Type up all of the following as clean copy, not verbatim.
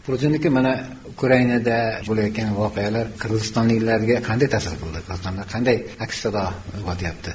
Putinga mana Ukrainada bo'layotgan voqealar qirg'izistonliklarga qanday ta'sir qildi? Qirg'izistonda qanday aks sado uyg'otyapti?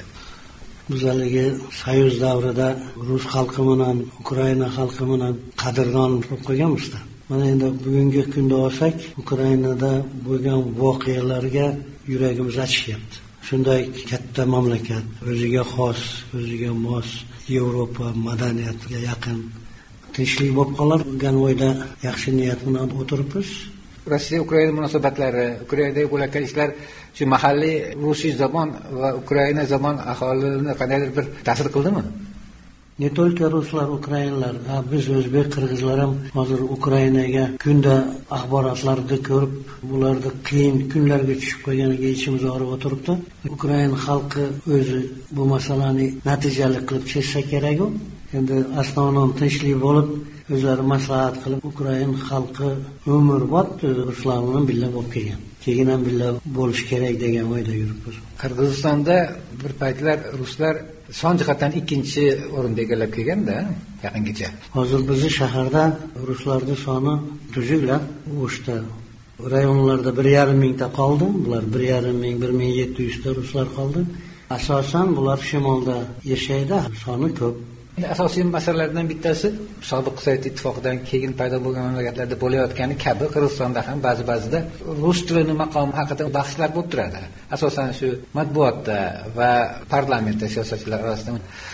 Bizlarga Soyuz davrida Rus xalqi bilan Ukraina xalqi bilan qadrdon bo'lib qo'yganmiz-da. Mana endi bugungi kunda olsak, Ukrainada bo'lgan voqealarga yuragimiz achishyapti. Shunday katta mamlakat, o'ziga xos, o'ziga mos Yevropa madaniyatiga yaqin tinchlik bo'lib qolar degan o'yda yaxshi niyat bilan o'tiribmiz. Rossiya Ukraina munosabatlari, Ukrainadagi bo'layotgan ishlar shu mahalliy rusiy zamon va Ukraina zamon aholini qandaydir bir ta'sir qildimi? Ne только ruslar, ukrainlar, biz o'zbek, qirg'izlar ham hozir Ukrainaga kunda axborotlarni ko'rib, ularni qiyin kunlarga tushib qolganiga ichimiz og'rib o'tiribdi. Ukraina xalqi o'zi bu masalani natijali qilib chechsa kerak-ku. Endi asnonon tinchlik bo'lib, o'zlari maslahat qilib, Ukraina xalqi umrbod ruslar bilan birga bo'lib kelgan. Keyin ham birga bo'lish kerak degan o'yda yuribmiz. Qirg'izistonda bir paytlar ruslar son jihatdan ikkinchi o'rinda egallab kelganda yaqingacha. Hozir bizning shaharda ruslarning soni tuzuklar o'shda rayonlarda 1,5 mingta qoldi. Bular 1,5 ming, 1700 ta ruslar qoldi. Asosan bular shimolda yashaydi, soni ko'p. Asosiy masalalardan bittasi sobiq Sovet ittifoqidan keyin paydo bo'lgan mamlakatlarda bo'layotgani kabi Qirg'izistonda ham ba'zida rus tilining maqomi haqida bahslar bo'lib turadi. Asosan shu matbuotda va parlamentda siyosatchilar orasida.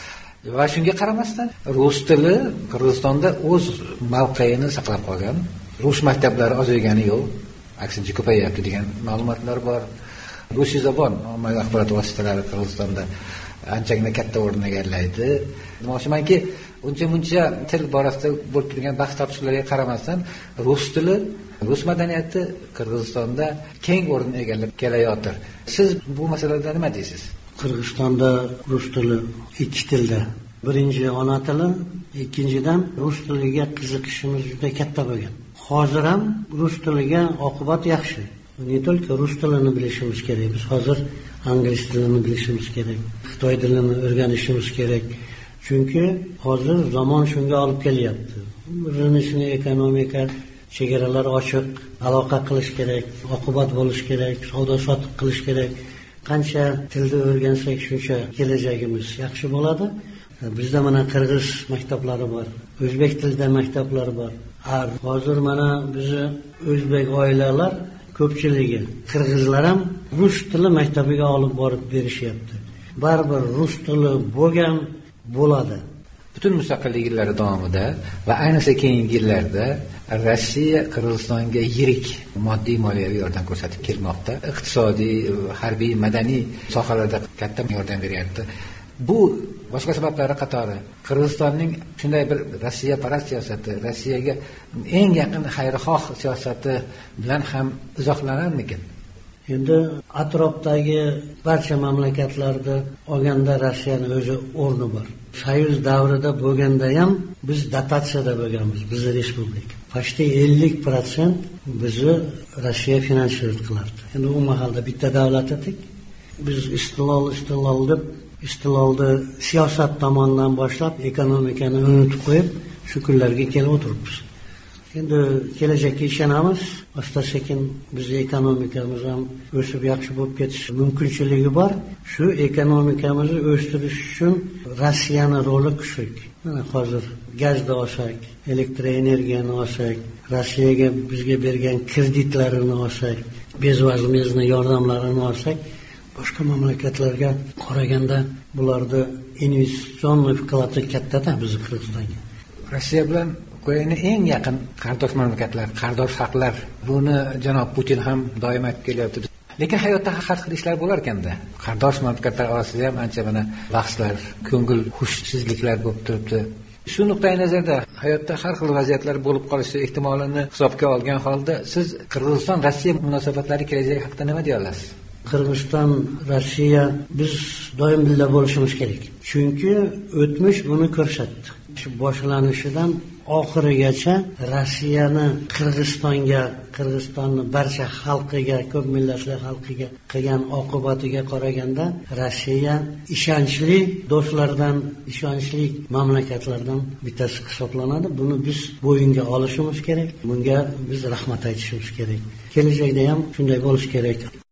Va shunga qaramasdan rus tili Qirg'izistonda o'z mavqeini saqlab qolgan. Rus maktablari ozaygani yo'q, aksincha ko'payyapti degan ma'lumotlar bor. Rusiy zabon ommaviy axborot vositalari Qirg'izistonda anchagina katta o'rin egallaydi. Demoqchimanki, uncha til borasida bo'lib turgan bahs topishlarga qaramasdan rus tili, rus madaniyati Qirg'izistonda keng o'rin egallab kelayotir. Siz bu masalada nima deysiz? Qirg'izistonda rus tili ikki tilda. Birinchi ona tili, ikkinchidan rus tiliga qiziqishimiz juda katta bo'lgan. Hozir ham rus tiliga oqibat yaxshi. Ne только rus tilini bilishimiz kerak. Biz hozir ingliz tilini bilishimiz kerak. Xitoy tilini o'rganishimiz kerak. Chunki hozir zamon shunga olib kelyapti. Rivojlanishni ekonomika chegaralar ochiq, aloqa qilish kerak, oqibat bo'lish kerak, savdo-sotiq qilish kerak. Qancha tilni o'rgansak, shuncha kelajagimiz yaxshi bo'ladi. Bizda mana qirg'iz maktablari bor, o'zbek tilida maktablar bor. Hozir mana bizni o'zbek oilalar ko'pchiligi qirg'izlar ham rus tili maktabiga olib borib berishyapti. Baribir rus tili bo'ladi. Butun mustaqillik yillari davomida va ayniqsa keyingi yillarda Rossiya Qirg'izistonga yirik moddiy moliyaviy yordam ko'rsatib kelmoqda. Iqtisodiy, harbiy, madaniy sohalarda katta yordam beryapti. Bu boshqa sabablari qatori Qirg'izistonning shunday bir Rossiya parast siyosati, Rossiyaga eng yaqin xayrixoh siyosati bilan ham izohlanarmikan? Endi atrofdagi barcha mamlakatlarda olganda Rossiyaning o'zi o'rni bor. Soyuz davrida bo'lganda ham biz dotatsiyada bo'lganmiz, bizning respublika. Почти 50% bizni Rossiya finansirat qilardi. Endi u mahalda bitta davlat edik. Biz istilol deb istilolni siyosat tomonidan boshlab ekonomikani unutib qo'yib, shu kunlarga kelib o'tiribmiz. Endi kelajakka ishonamiz. Asta-sekin bizning ekonomikamiz ham o'sib yaxshi bo'lib ketishi mumkinchiligi bor. Shu ekonomikamizni o'stirish uchun Rossiyaning roli kuchli. Mana hozir gazda olsak, elektr energiyani olsak, Rossiyaga bizga bergan kreditlarini olsak, bezvazimizni yordamlarini olsak, boshqa mamlakatlarga qaraganda bularda investitsion vkladi katta-da bizning Qirg'izistonga. Rossiya bilan Ukraina eng yaqin qardosh mamlakatlar, qardosh xalqlar. Buni janob Putin ham doim aytib kelyapti. Lekin hayotda har xil ishlar bo'lar ekanda. Qardosh mamlakatlar orasida ham ancha mana bahslar, ko'ngil xushsizliklar bo'lib turibdi. Shu nuqtai nazarda hayotda har xil vaziyatlar bo'lib qolishi ehtimolini hisobga olgan holda siz Qirg'iziston Rossiya munosabatlari kelajagi haqida nima deya olasiz? Qirg'iziston, Rossiya biz doim birga bo'lishimiz kerak. Chunki o'tmish buni ko'rsatdi. shu boshlanishidan oxirigacha Rossiyani Qirg'izistonni barcha xalqiga, ko'p millatli xalqiga qilgan oqibatiga qaraganda Rossiya ishonchli do'stlardan, ishonchli mamlakatlardan bittasi hisoblanadi. Buni biz bo'yinga olishimiz kerak. Bunga biz rahmat aytishimiz kerak. Kelajakda ham shunday bo'lishi kerak.